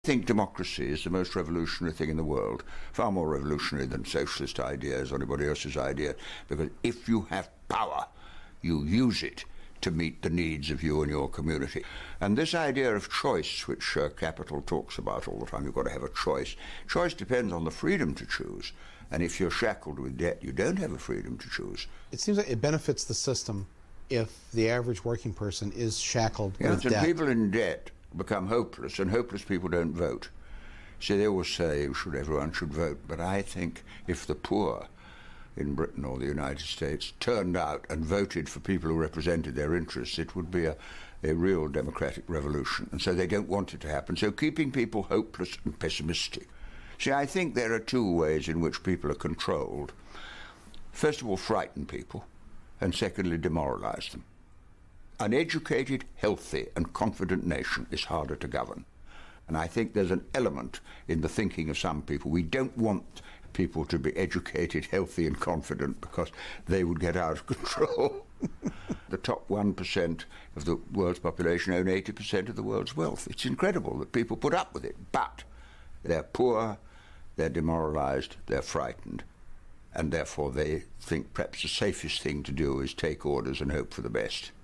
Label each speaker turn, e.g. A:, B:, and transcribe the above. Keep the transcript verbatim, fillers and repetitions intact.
A: think democracy is the most revolutionary thing in the world, far more revolutionary than socialist ideas or anybody else's idea, because if you have power, you use it to meet the needs of you and your community. And this idea of choice, which uh, Capital talks about all the time, you've got to have a choice. Choice depends on the freedom to choose. And if you're shackled with debt, you don't have a freedom to choose.
B: It seems like it benefits the system if the average working person is shackled
A: yes,
B: with
A: and
B: debt.
A: People in debt become hopeless, and hopeless people don't vote. See, they always say should everyone should vote, but I think if the poor in Britain or the United States turned out and voted for people who represented their interests, it would be a, a real democratic revolution. And so they don't want it to happen. So keeping people hopeless and pessimistic. See, I think there are two ways in which people are controlled. First of all, frighten people, and secondly, demoralize them. An educated, healthy, and confident nation is harder to govern. And I think there's an element in the thinking of some people. We don't want people to be educated, healthy, and confident because they would get out of control. The top one percent of the world's population own eighty percent of the world's wealth. It's incredible that people put up with it, but they're poor, they're demoralized, they're frightened, and therefore they think perhaps the safest thing to do is take orders and hope for the best.